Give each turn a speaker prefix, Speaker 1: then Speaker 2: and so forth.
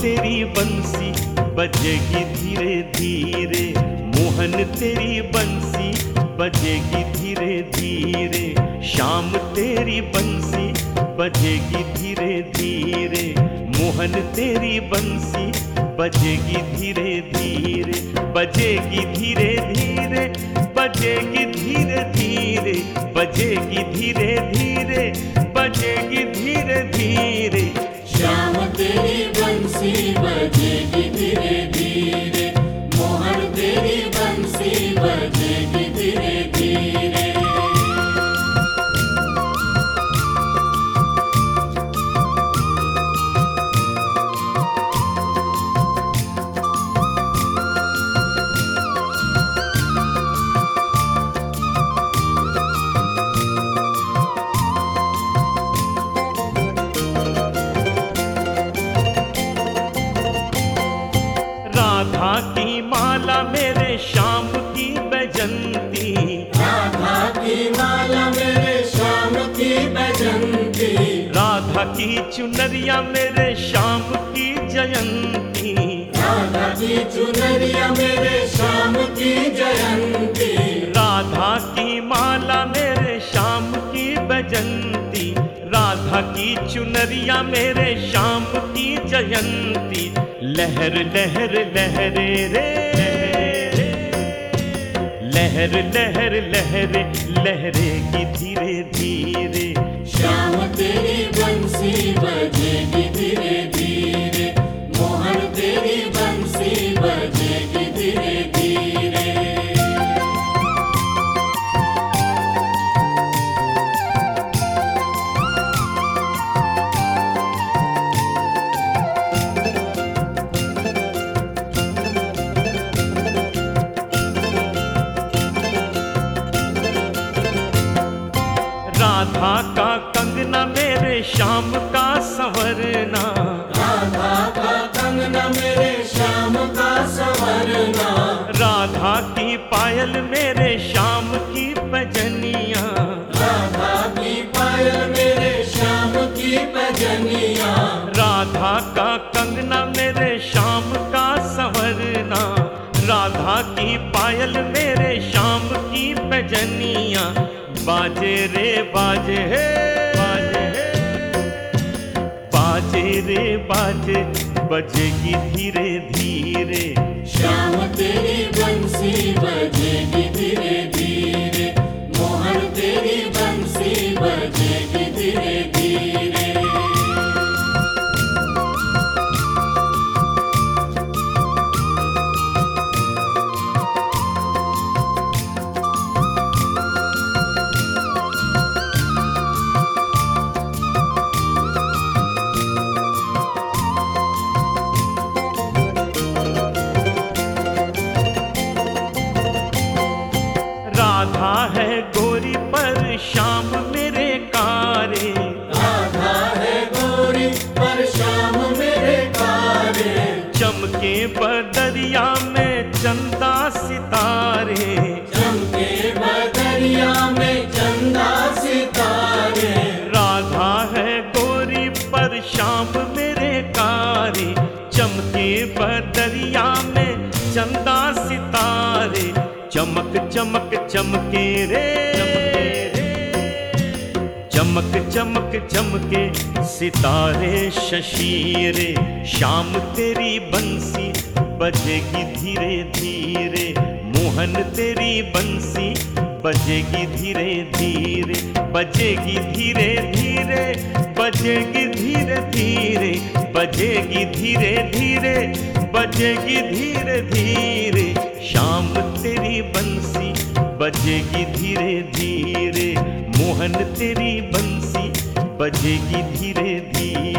Speaker 1: तेरी बंसी बजेगी धीरे धीरे, मोहन तेरी बंसी बजेगी धीरे धीरे, शाम तेरी बंसी बजेगी धीरे धीरे, मोहन तेरी बंसी बजेगी धीरे धीरे, बजेगी धीरे धीरे, बजेगी धीरे धीरे, बजेगी धीरे धीरे, बजेगी धीरे धीरे,
Speaker 2: श्याम तेरी बंसी बजेगी धीरे धीरे, मोहन तेरी बंसी बजेगी धीरे धीरे।
Speaker 1: राधा की माला मेरे श्याम की बैजंती,
Speaker 2: राधा की माला मेरे श्याम की बैजंती,
Speaker 1: राधा की चुनरिया मेरे श्याम की जयंती,
Speaker 2: राधा की चुनरिया मेरे श्याम की जयंती,
Speaker 1: राधा की माला मेरे श्याम की बैजंती, राधा की चुनरिया मेरे श्याम की जयंती, लहर लहर लहरे रे, लहर लहर लहरे लहरेगी धीरे धीरे,
Speaker 2: श्याम तेरी बंसी बजेगी धीरे धीरे, मोहन तेरी बंसी बजेगी धीरे धीरे।
Speaker 1: राधा का कंगना मेरे श्याम का संवरना,
Speaker 2: राधा का कंगना मेरे श्याम का संवरना,
Speaker 1: राधा की पायल मेरे श्याम की भजनिया,
Speaker 2: राधा की पायल मेरे श्याम की भजनिया,
Speaker 1: राधा का कंगना मेरे श्याम का संवरना, राधा की पायल मेरे श्याम की भजनिया, बाजे रे बाजे हे, बाजे हे, बाजे रे बाजे, बजेगी धीरे धीरे,
Speaker 2: श्याम तेरी बंसी बजेगी धीरे धीरे, मोहन तेरी बंसी बजेगी धीरे धीरे।
Speaker 1: राधा है गोरी पर श्याम मेरे कारे,
Speaker 2: राधा है गोरी पर श्याम मेरे कारे,
Speaker 1: चमके बदरिया में चंदा सितारे,
Speaker 2: चमके बदरिया में चंदा सितारे,
Speaker 1: राधा है गोरी पर श्याम मेरे कारे, चमके बदरिया में चंदा सितारे, चमक चमक चमके रे, चमक चमक चमके सितारे शशीरे, शाम तेरी बंसी बजेगी धीरे धीरे, मोहन तेरी बंसी बजेगी धीरे धीरे, बजेगी धीरे धीरे, बजेगी धीरे धीरे, बजेगी धीरे धीरे, बजेगी धीरे धीरे, शाम तेरी बंसी बजेगी धीरे धीरे, मोहन तेरी बंसी बजेगी धीरे धीरे।